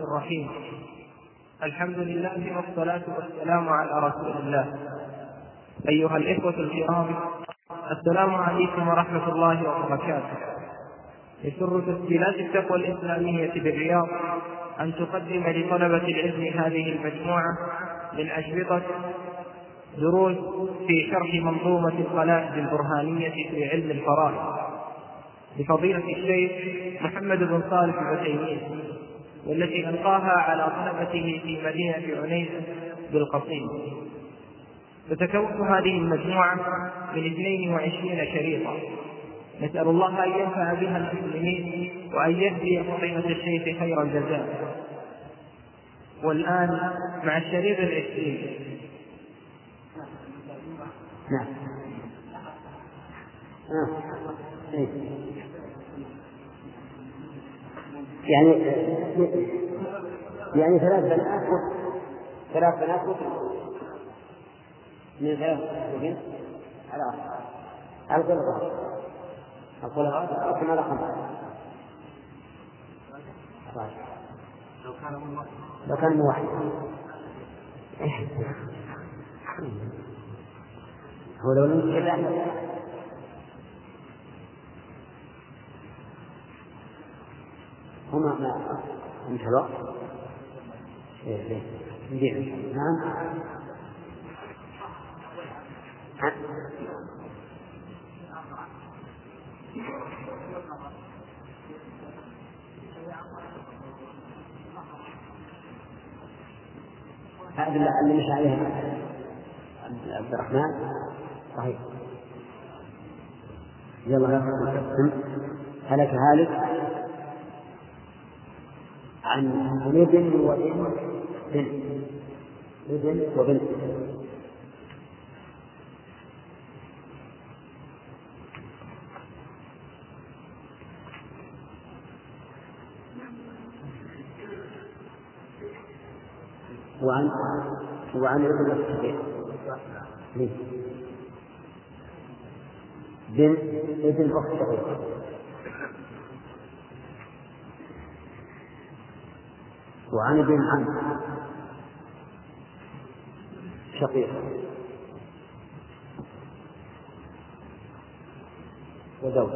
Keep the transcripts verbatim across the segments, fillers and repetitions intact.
الرحيم. الحمد لله والصلاة والسلام على رسول الله. أيها الإخوة الكرام، السلام عليكم ورحمة الله وبركاته. يسر تسجيلات التقوى الإسلامية بالرياض أن تقدم لطلبة العلم هذه المجموعة من أشرطة دروس في شرح منظومة القواعد البرهانية في علم الفرائض لفضيلة الشيخ محمد بن صالح العثيمين، والتي ألقاها على طلبته في مدينة عنيز بالقصيم. تتكون هذه المجموعة من اثنين وعشرين شريطا، نسأل الله أن ينفع بها المسلمين وأن يهدي فضيلة الشيخ خير الجزاء. والآن مع الشريط العشرين. نعم. يعني يعني ثلاث بنات ثلاث بنات من ثلاث بنات على القلقة القلقة أو كما لقمها لو كان موحد هو لو لم يكن هما ما انتهى الوقت. نعم. هذا اللي مش عليه عبد الرحمن صحيح. يلا هلك هالك عن ابن وابن بنت ابن وبنت وعن وعن ابن الصغير بنت ابن أخت شقيق وعن ابن عم شقيق وزوج.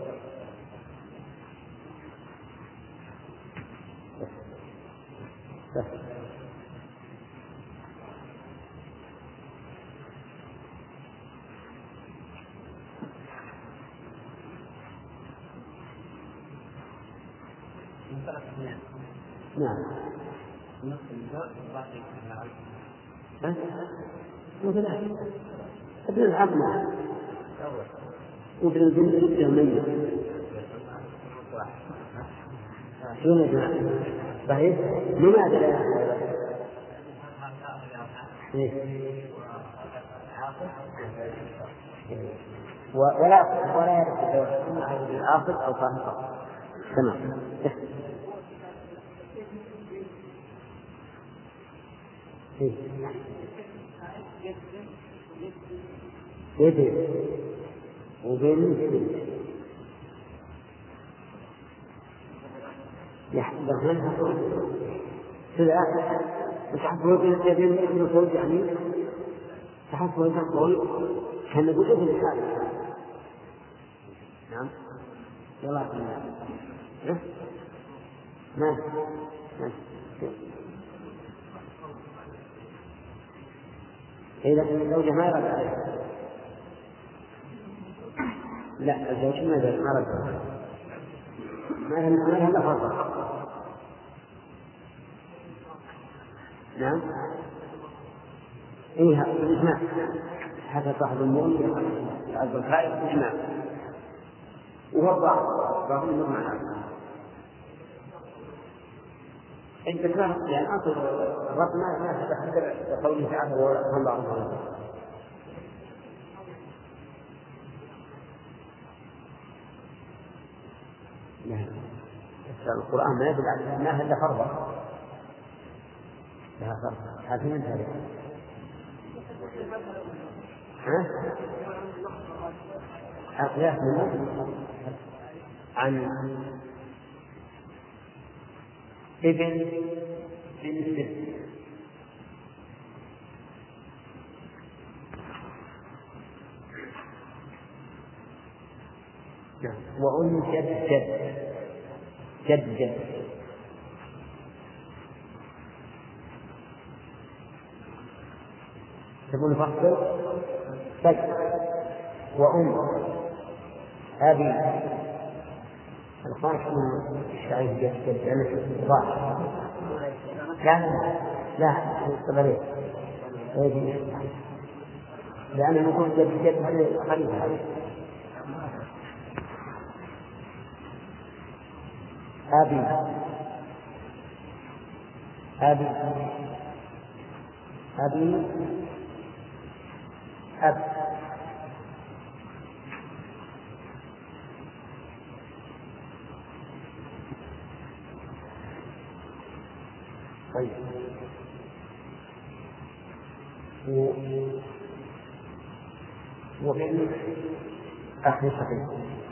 نعم. ابن العم وابن البنت ابن ميت شنو يا جماعة؟ صحيح؟ لماذا لا ولا ولا يرد العاقل أو صاحب تمام. ابن وبنت يحضرونها في الآخر تحضرون بنت ابن ابن زوج يعني تحضرون تقول كان يقول ابن الحال. نعم. يلا ما ما إذا الزوجة ما يرد عليها. لا الزوج ما يرد ما رد ما لها إلا فرض. نعم. إيه الإجماع حتى صاحب المؤمن عبد الخالق الإجماع وهو الضعف ضعف المؤمن. أنت كان يعني أصل الرب ما ما تحدث بقوله تعالى وهم بعضهم لا القرآن ما يدل على أنها إلا فرضا لها فرض. هذه من هذه ها القياس منه عن ابن بنت وأم جد جد جد جد تقول فصل طيب وأم أبي الخامس من الشعير جد جد أنا في ضاع لا لا لا لأن نقول جد جد خليفة أبي أبي أبي أب طيب و... وبين أخي صحيح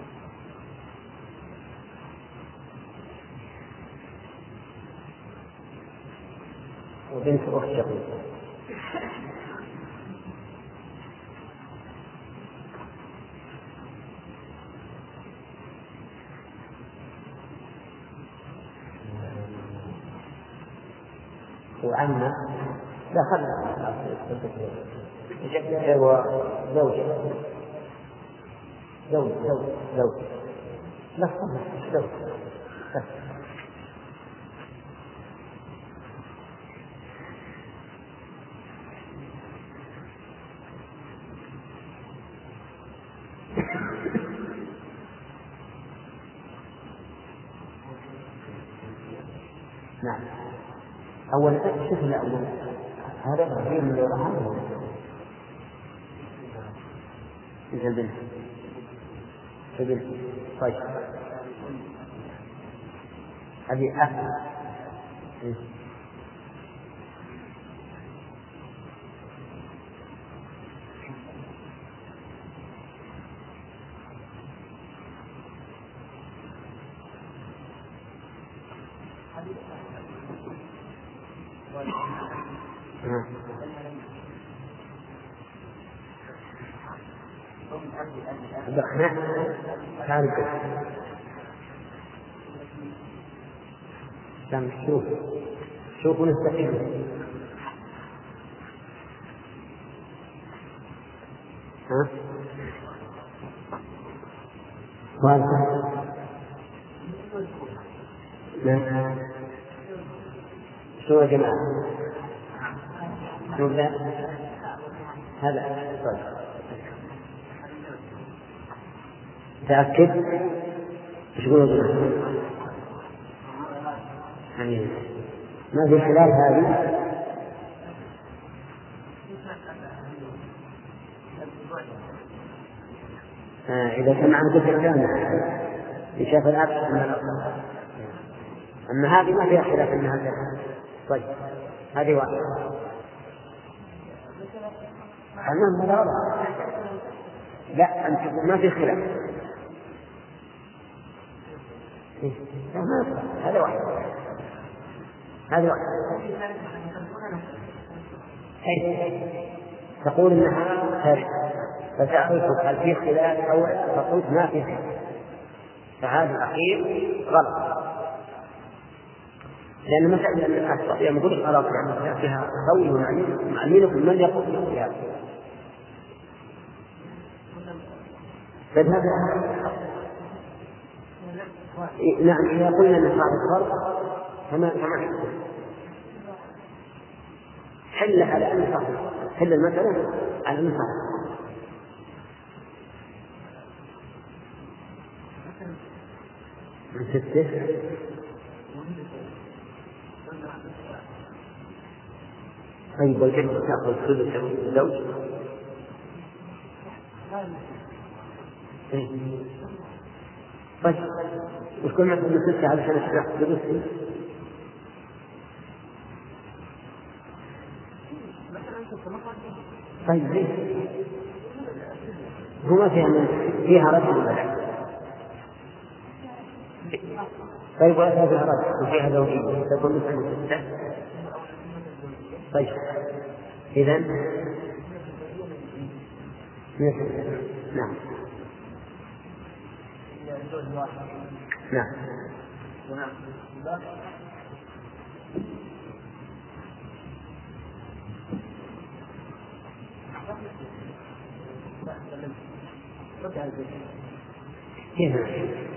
وبنت أخت شقيقة وعمة لا خلنا وزوجة زوج زوج زوج لا خلنا زوج نعم أول شوف الأول هذا غير من الرحمة إذا البنت البنت طيب هذه أخ خارج كم شوف شوفوا نستفيد ها وانت لا شو يا جماعة شو ذا هذا طيب تأكد ايش يقولون يعني ما في خلال هذه آه إذا كان عن قدر كامل يشاف الأب أما هذه ما فيها خلاف أنها هذا طيب هذه واحدة المهم لا لا أنت ما في خلاف هذا واحد هذا واحد تقول إنها ثالث فتعرف هل في خلاف أو تقول ما في خلاف فهذا الأخير غلط لأن مسألة الأخطاء يقول غلط يعني فيها قول معلمينكم من يقول فيها فهذا نعم إذا قلنا أن صاحب الفرق فما فما حل على أن صاحب حل المسألة على أن صاحب من ستة طيب والجد تأخذ ثلث الزوج طيب وشكون مثل من ستة على سنة الشرح بدوسي طيب ليش هو ما فيها من فيها رجل ولا طيب وإذا فيها رجل وفيها زوجية تكون مثل ستة. طيب إذن نعم نعم هنا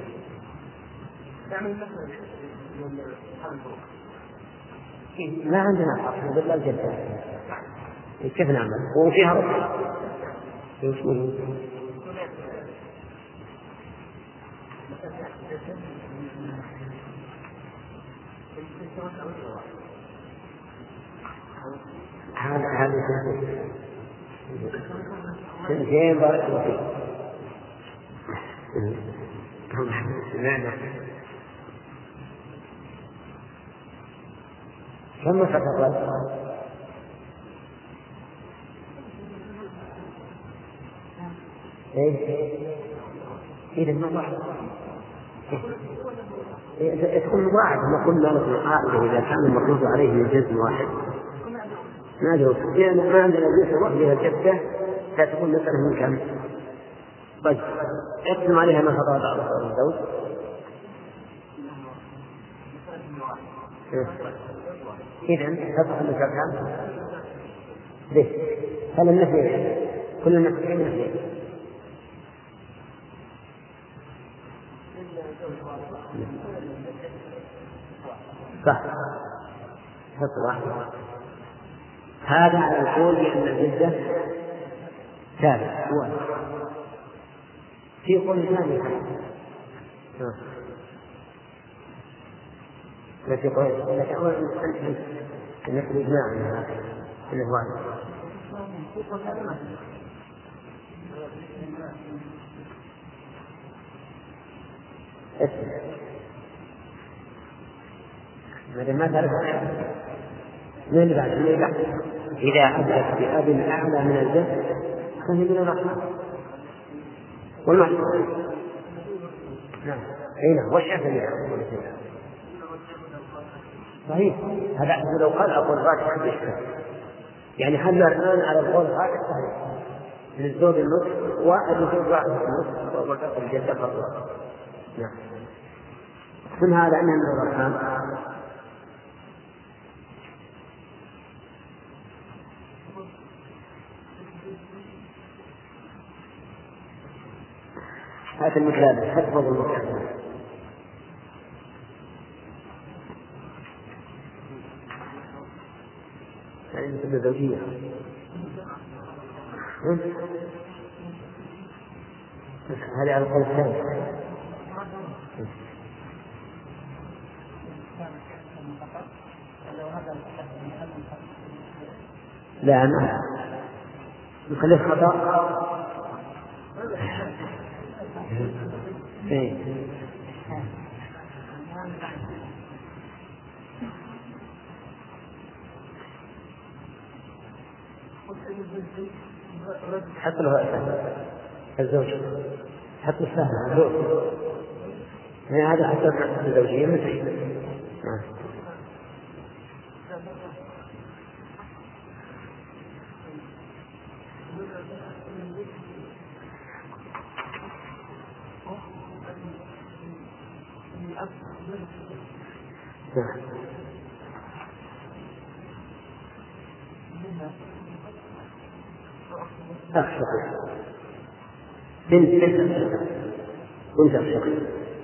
ما عندنا حق بالله الجدة كيف نعمل وفيها رجل هذا هذا زين بارك الله فيك. كم فترة إيه إذا ما واحد تكون مضاعفة. ما قلنا لكم القاعدة إذا كان المفروض عليه من جزء واحد ما جوز لأن ما عندنا جزء واحد لها جدة فتكون مثلا من كم. طيب اقسم عليها ما فضل بعض الزوج إذن تبقى من كم ليش هل النفي كل النفي النفي صح حط واحد. هذا على القول بأن الجدة ثابت هو في قول ثاني التي قلت لك أول أن الإجماع من الواحد ماذا ما تعرف من اللي بعد اللي بعد إذا أدرك بأب أعلى من الجد فهي من الرحمة والمحسن. نعم هنا والشافعي صحيح. هذا لو قال أقول راجح بالشفاء يعني حل الآن على القول راجح صحيح للزوج النصف والزوج راجح النصف وقت الجدة فضل. نعم من هذا أنه من الرحمن. هذا المثال حفظ المثال يعني مثل زوجية هذا على القول الثاني. لا ما نخليه خطأ. إيه. حط له الزوج حط السهم الزوج هذا حسب الزوجية مثل أخشى بنت بنت بنت أخشى.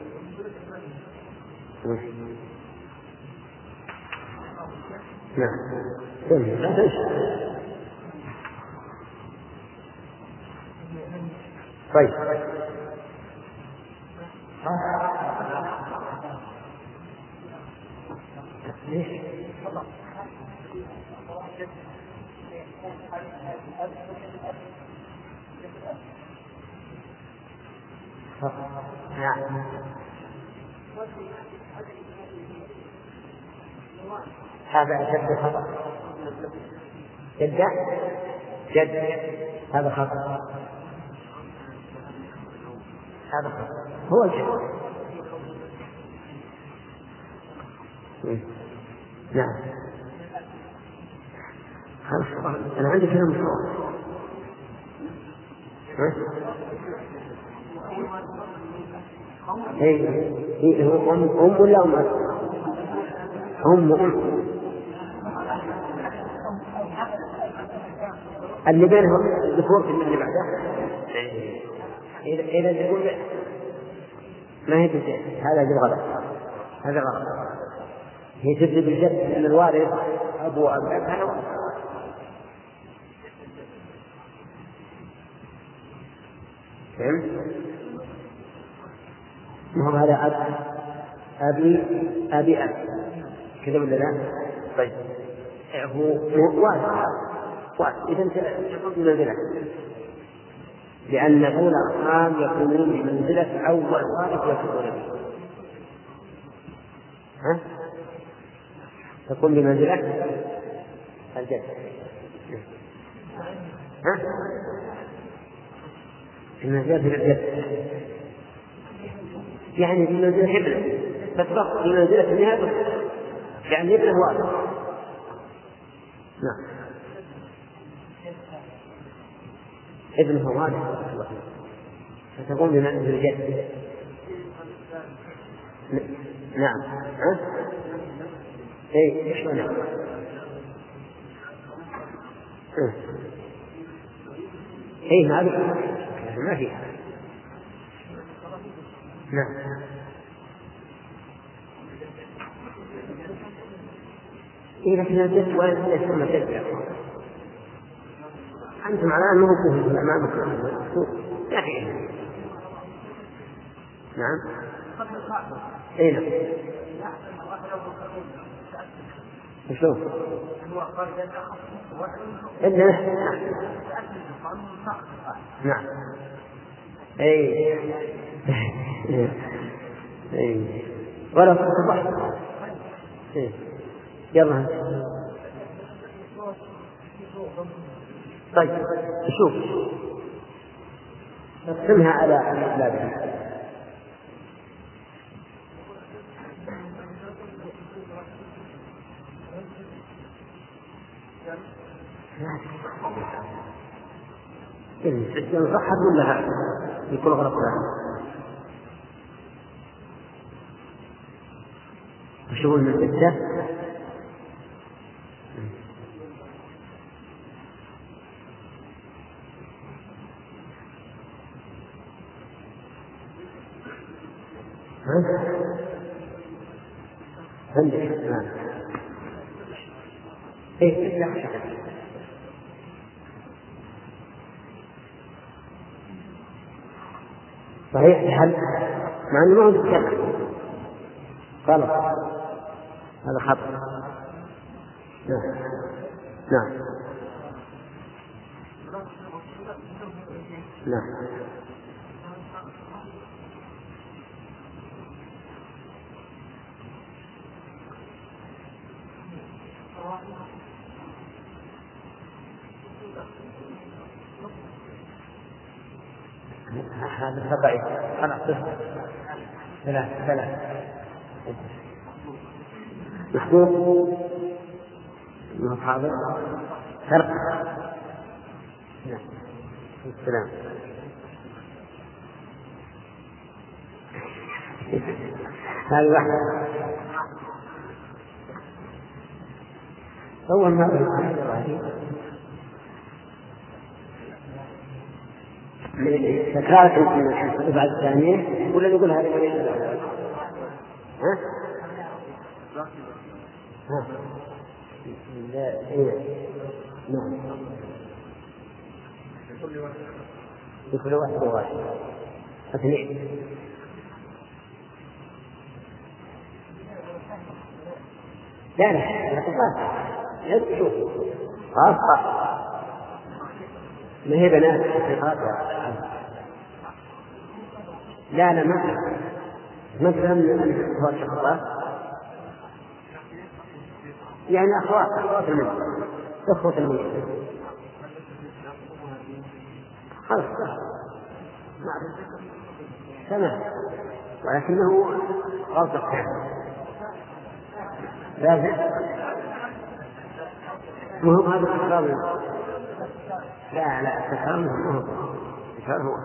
نعم لا تنسى. طيب ليش نعم هذا أشد خطأ. جد جد هذا خطأ. هذا خطأ هو الجد نعم. خلاص أنا عندي كلام مشروع. إيه إيه هو أم أم ولا أم أم أم اللي بينهم الذكور في اللي بعده. إذا إذا يقول ما هي بالجد هذا جد غلط، هذا غلط. هي تبدأ بالجد لأن الوارث أبو أب هذا غلط. فهمت؟ ما هو هذا أب أبي أبي أب كذا ولا لا؟ طيب هو وارث وارث إذا تقول بمنزلة، لأن أولى الأرحام يكونون بمنزلة أول وارث يكون به. ها؟ تكون بمنزلة الجد. ها؟ بمنزلة الجد يعني بمنزلة ابنه، تطبق بمنزلة النهاية يعني ابنه وارث. نعم ابنه وارث فتكون بمنزلة الجد. نعم. ها؟ ايه ايش معنى؟ ايه هذا ما فيها. نعم. إيه لكن الجد ولا يسمى جد يا أخوان. أنتم على أنه كهن أمامكم لا فيه. نعم. إيه نعم. شوف إنه نعم. أي أي ولا تصبح. إيه يلا. طيب شوف نقسمها على أسبابها. إن صحت ولا لا يكون غلط له. وشغل من الستة عندك نعم. إيه صحيح الحل مع أنه ما هو يتكلم غلط هذا خطأ. نعم نعم نعم. هذا خطأ. خلاص ثلاث ثلاث محبوب ما حاضر فرق. نعم السلام. هذا واحد أول ما تكرارة من بعد الثانية ولا نقول هذا ها؟ ها؟ لا إيه نعم لكل واحد واحد اثنين. لا لا لا تفاصيل لا تشوف خاصة ما هي بنات لا لا ما مثلا أخوات شخصات يعني أخوات أخوات الميت أخوات الميت خلاص تمام ولكنه غلط كان لازم مهم هذا التكرار. لا لا التكرار مهم. التكرار هو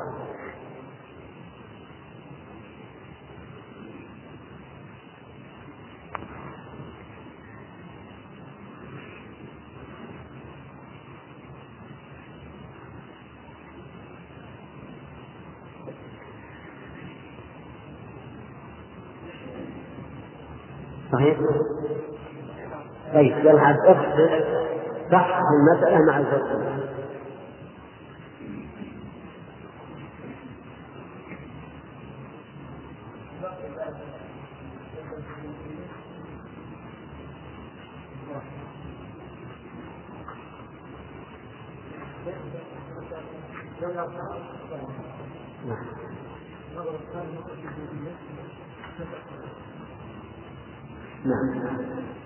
صحيح. طيب يلعب أخذ صح المسألة مع الزوج. نعم.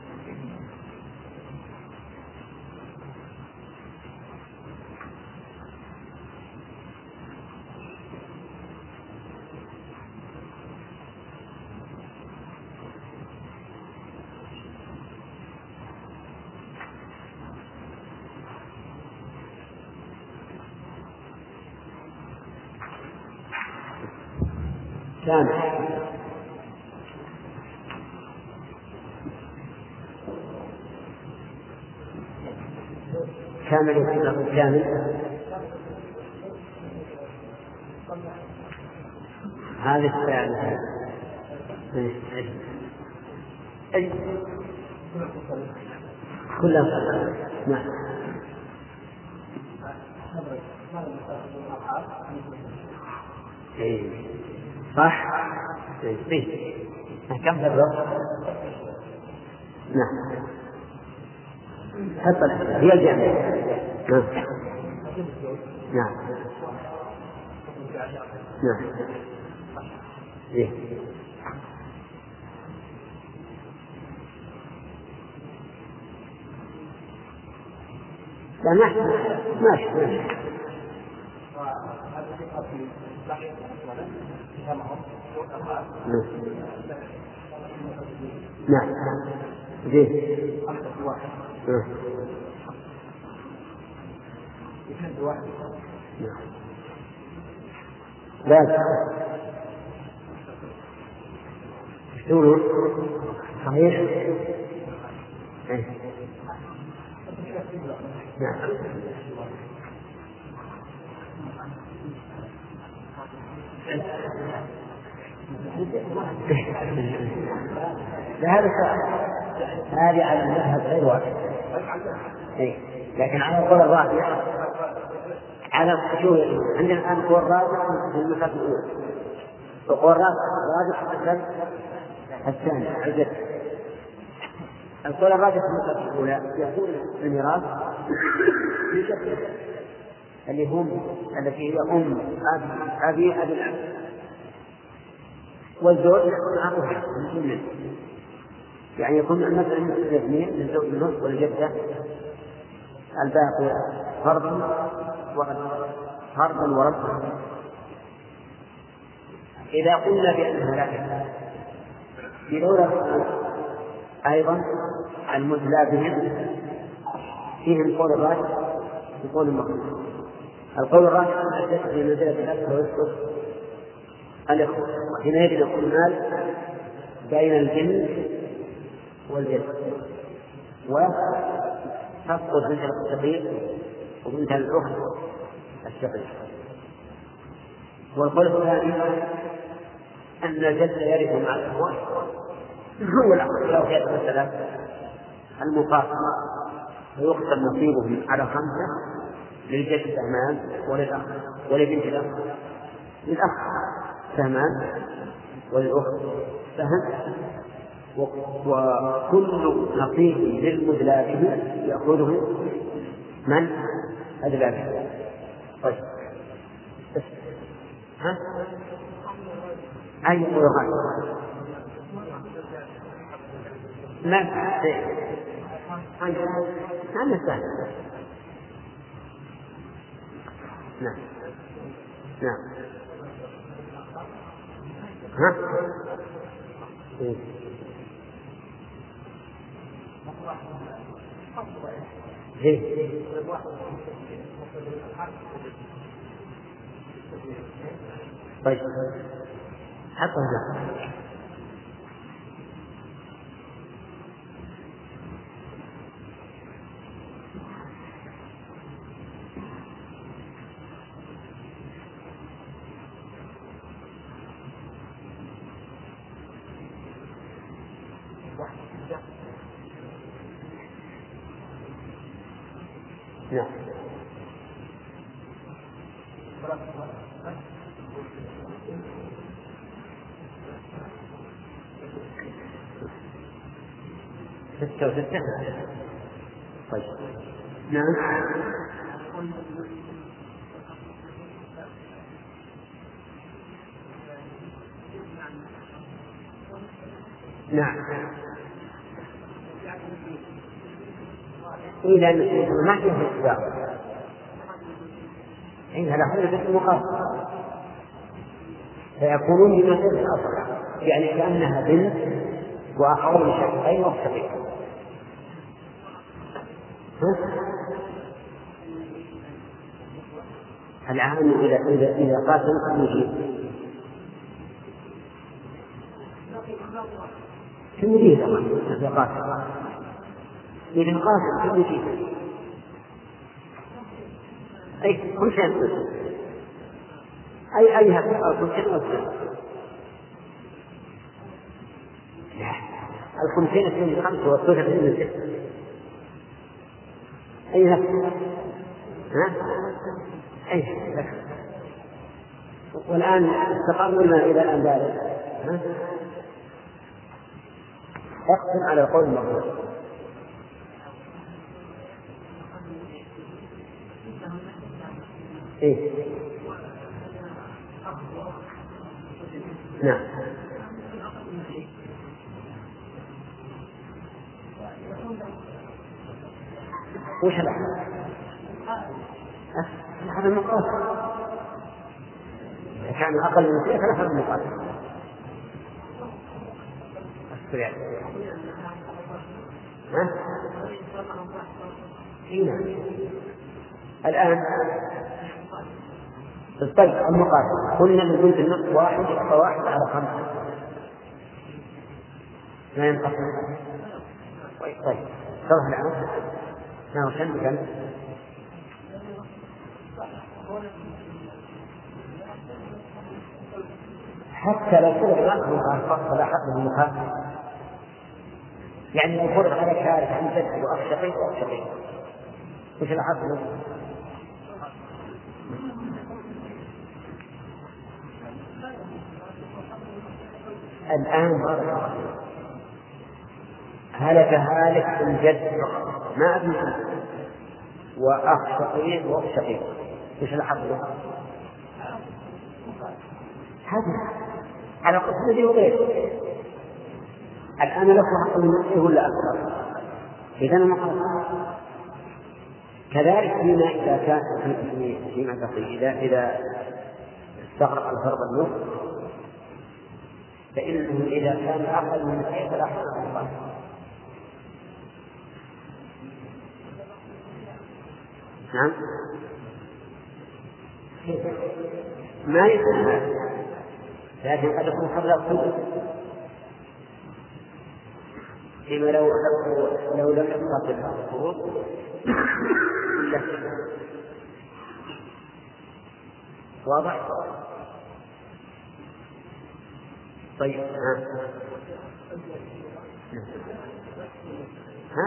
كامل. كامل يكون كامل. هذا الثالث. أي كلها. نعم. إيه. صح. إيه. كم بالضبط؟ نعم. حتى هي الجامعة. نعم. نعم. نعم. إيه. لا ماشي ماشي ماشي. نعم. زين. لا شنو صحيح. نعم. هذا هذه على المذهب غير واحد. لكن على القول الراجح على شو عندنا الآن القول الراجح في المسألة الأولى. القول الراجح في المسألة الثانية عدد. القول الراجح في المسألة الأولى يكون الميراث بشكل اللي هم التي هي أم أبي أبي الأب والزوج يكون أخوها من يعني يكون مثلا الاثنين للزوج النصف والجدة الباقي فرضا فرضا وربا. إذا قلنا بأنها لا بدورة أيضا المثلى بهم فيهم القول الراجح وقول المقصود. القول الراجح أن الجد في منزلة الأب ويسقط الإخوة. حينئذ يكون المال بين الجن والجد وتسقط بنت الشقيق وبنت الأخت الشقيق. والقول الثاني أن الجد يرث مع الإخوة والأخوة لو كانت مثلا المقاسمة ويقسم نصيبهم على خمسة للجد سهمان وللأخ ولبنت الأخ للأخ سهمان وللأخت سهم وكل نصيب للمدلى به يأخذه من أدلى به. طيب ها أي قرآن لا هذا سهل. نعم نعم. ها إيه؟ طيب حطه هنا. نعم. ستة وستة. طيب. نعم. نعم. إذا ما فيه اتباع. إن هذا هو الاسم مقابل فيكونون بمثل الأصل، يعني كأنها بنت وأخوين شقيقين وشقيقين. الآن إذا إذا إذا قاتل كم يجيب؟ كم يجيب إذا قاتل؟ إذا قاتل كم يجيب؟ أي كل شيء أي أي هذا كل شيء مسلم. الخمسين اثنين خمسة والثلث اثنين ستة. أي هذا؟ ها؟ أي لك. والآن استقرنا إلى الآن ذلك. اقسم على القول المقبول. إيه؟ نعم. وش هذا؟ هذا المقاس. كان أقل من ذلك فلا هذا المقاس. أسرع. ها؟ هنا. الآن الطلق المقاس قلنا من بنت النصف واحد فواحد على خمسة ما ينقسم. طيب صرح الآن نعم كم كم حتى لو فرض لك مخالفة فلا حق للمخالفة. يعني لو فرض عليك هذا عن جد وأخ شقيق وأخ شقيق وش الحق له؟ الآن هلك هالك الجد ما أبنى وأخ شقيق وأخ شقيق وش الحق له؟ هذا على قسمه وغيره. الآن له حق من نفسه ولا أكثر؟ إذا المقصود كذلك فيما إذا كان فيما بقي إذا إذا استغرق الفرض النصف فإنه إذا كان أقل من نفسه فلا حق له. نعم ما يكون هذا لكن قد يكون قبل الخروج فيما لو لو لم يستطع الخروج واضح. طيب ها ها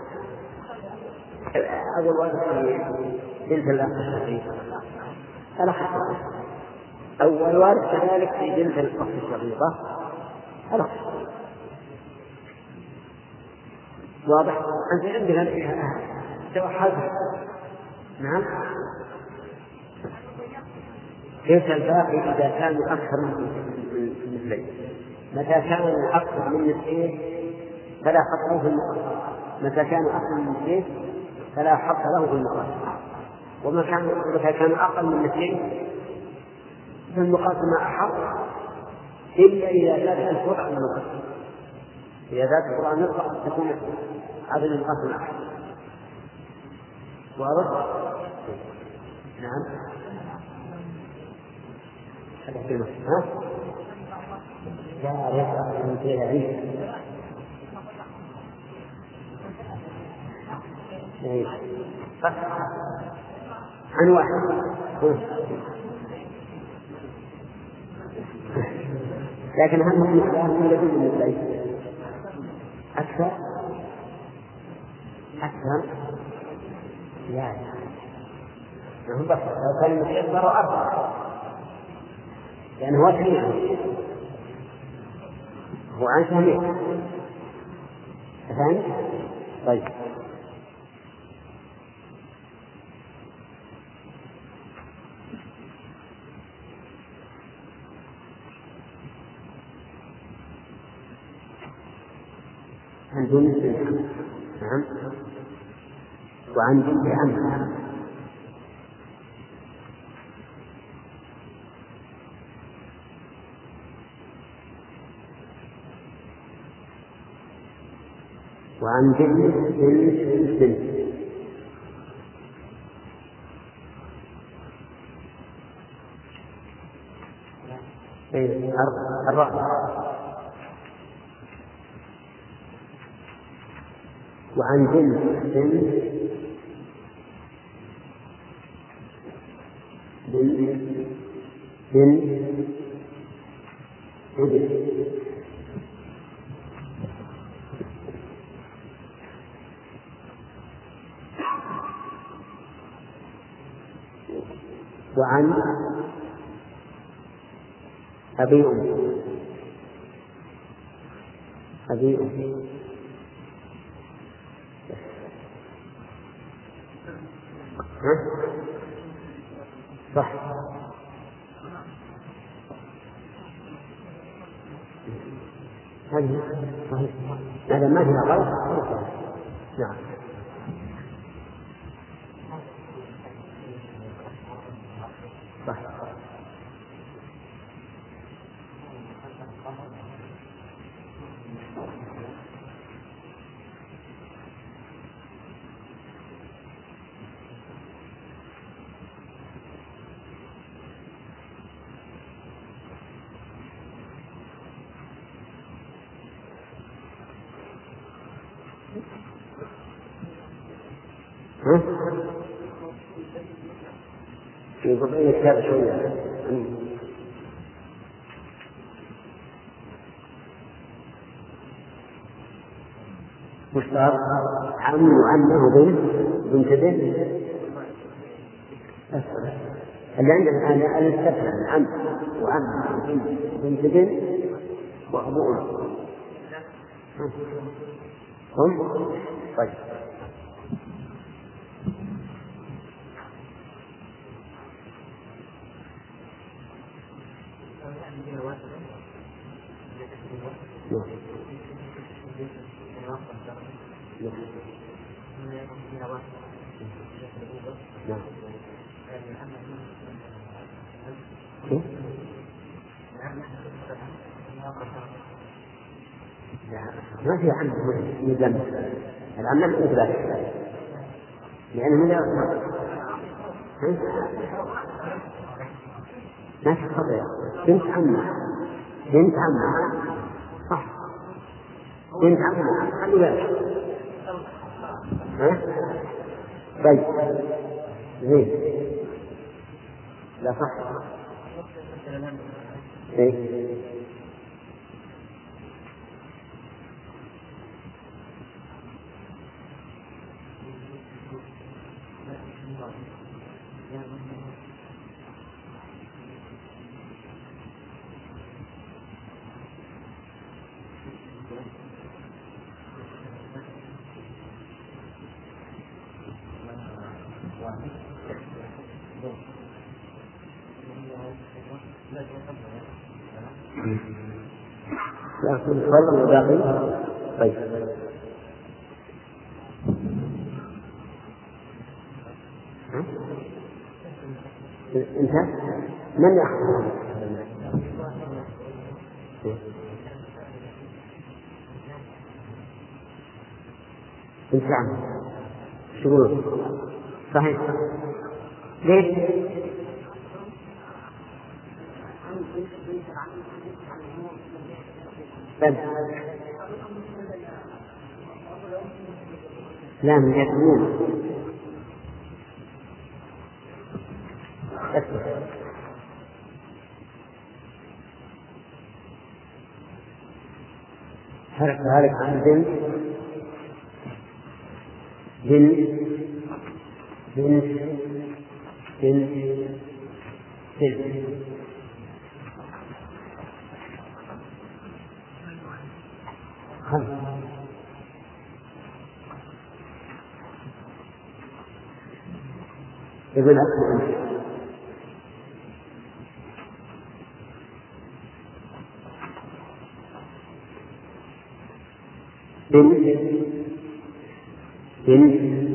أول واحد بنت الأخ الشقيق أنا خطأ. أول وارث كذلك في بنت الأخت الشقيقة أنا واضح. أنت عندنا فيها توحد. نعم ليس الباقي إذا كانوا أكثر من مثلين. متى كانوا أكثر من مثلين فلا حق له في المقاس. متى كانوا أكثر من مثلين فلا حق له في المقاس. وما كان متى كانوا أقل من مثلين فالمقاس ما أحق إلا إذا كان الفرع من المقاس. إذا ذات القرآن يقرأ تكون عدد القسم أحد. واضح؟ نعم. هذا كلمة ها؟ لا يقرأ من غير علم. عن واحد لكن هم من الآن من الذين من الليل أكثر أكثر لا هم بس لو كان المسيح مرة أربعة لأنه هو سميع هو عن سميع فهمت؟ طيب عن دون السنة نعم وعن دون عمها وعن جنس جنس جنس الرابع وعن جنس جنس جنس جنس جنس وعن أبي أم أبي أم صح هذه صحيح هذا ما فيها غلط نعم صح يقول إن الكتاب شوية مشترك عم وعمه بنت بنت بنت اللي عندنا الآن السبب عم وعم بنت بنت وأبو هم طيب ما في عم مجمع العم لم يكن ذلك لأنه من ما في خطأ بنت عمها بنت عمها صح بنت عمها خلي بالك ها طيب زين لا صح ايه لكن فرض باقي طيب انت من يأخذ بنت عمه. شغل صحيح. ليش؟ بل لا من يتمون حرف ذلك عن بنت بنت بنت بنت بنت خمسة ابن أخ بنت بنت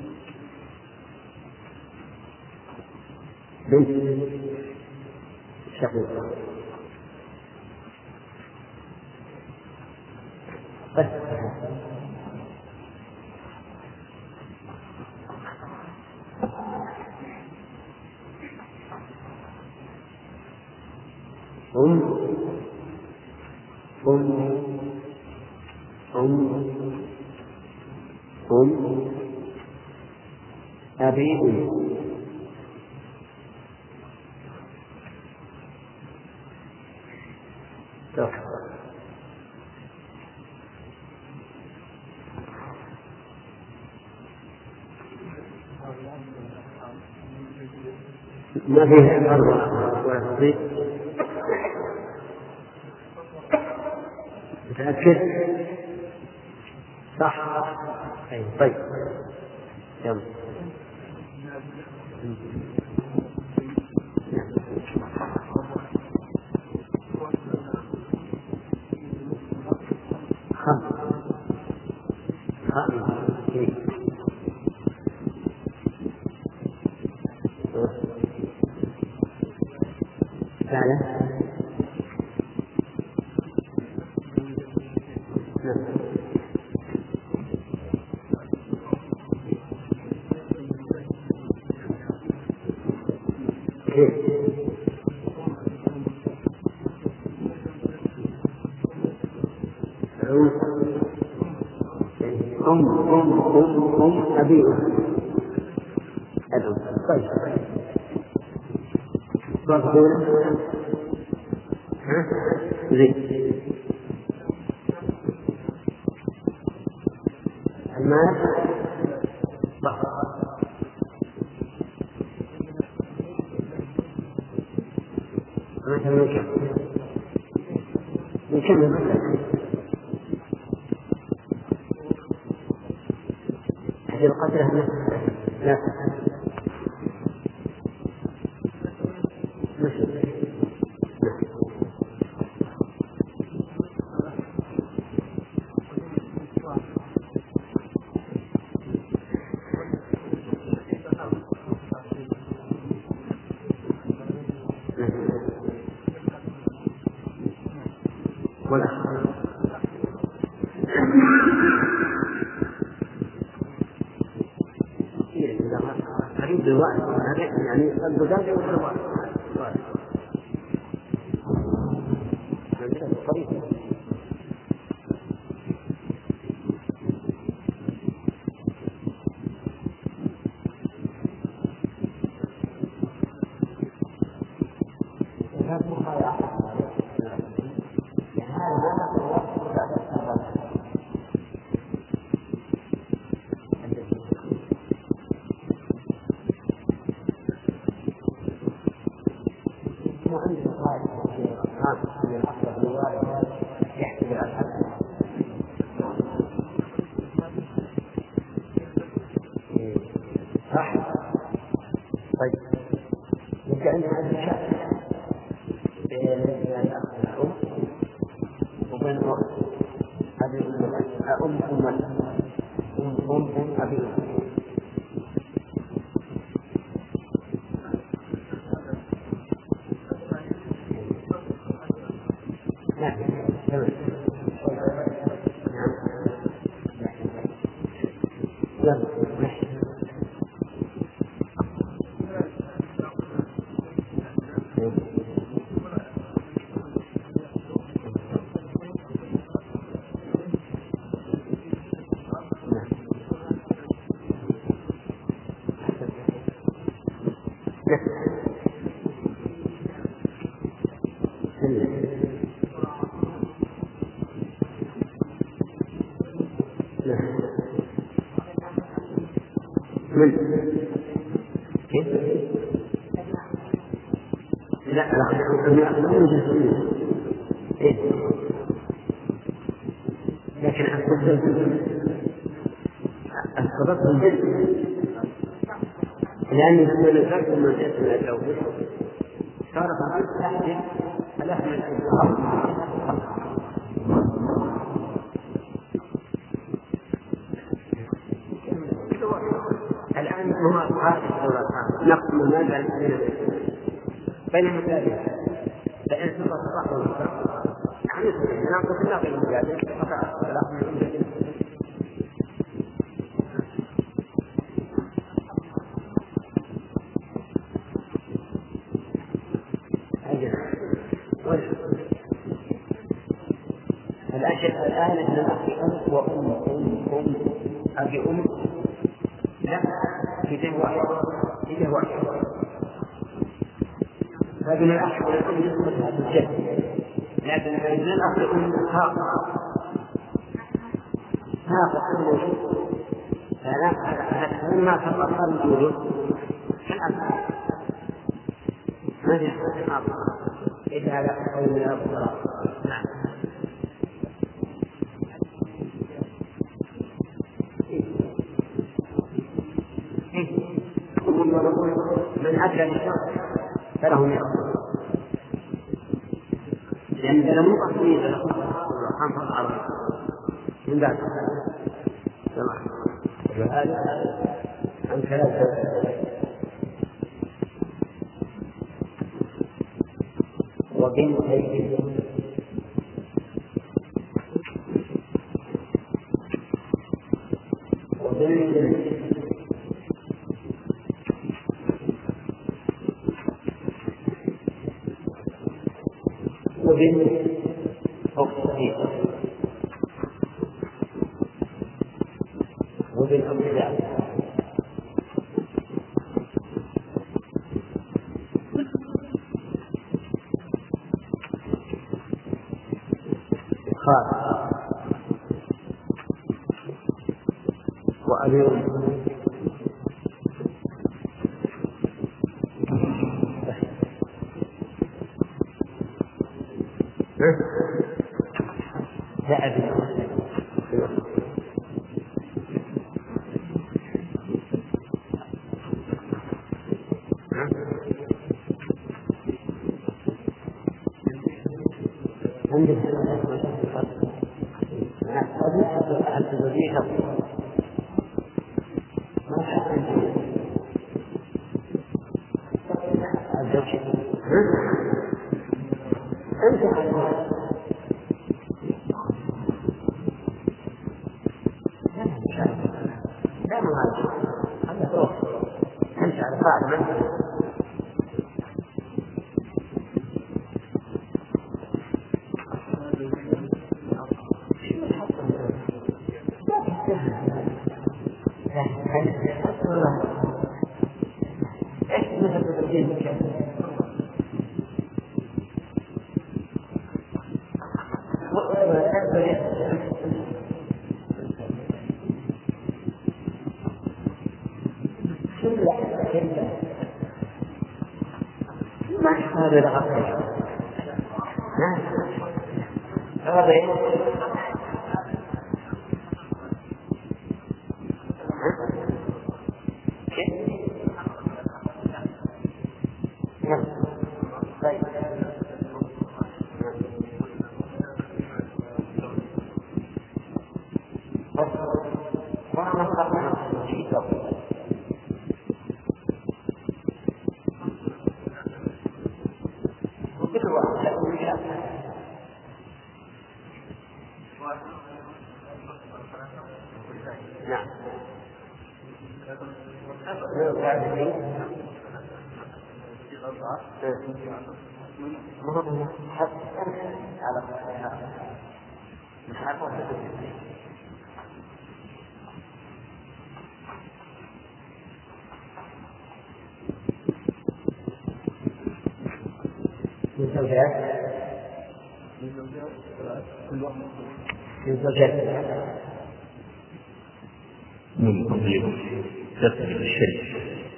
بنت شقيقة بس أم أم أم أم أبي ما فيه فرق ولا تفريق. متأكد؟ صح. أي طيب يلا. خمس خمس فعلا أم أم أم أم أبي الأم. طيب تفضل ها زين المال مثلا من كم من كم مثلا هذه القدرة لا يعني البداية والرواية من كيف؟ لا لا ما يوجد إيه؟ لكن السبب الجد لأن لما نزلت من جسم الأجوبة صارت تحدث الأحمد الآن هو هذه الصورة نقسم المال بين المثالين فإن سقط الصح والصح يعني ناقص الناقل المثالين فقط الأخ من المثالين الأشياء الآن من الأخ أم وأم أم أم أبي أم لا كده واحد كده واحد فابن الأخ والأم يثبت هذا الجد لكن ابن الأخ والأم هاق هاق موجود فلا ما تقرر وجوده الأب ما في هاق إذا لا قول من الأب نعم من أدرى بالشرع فله يأخذ لأن إذا لم يقص به خمس أربع من ذلك وهذا عن ثلاثة وبنتين وبنتين وبنت أختين وبنت أختين خال وأبي لا أبي عندك هذا لغة نعم هذا نعم من زوجات من زوجات من تطبيق تسليم الشرك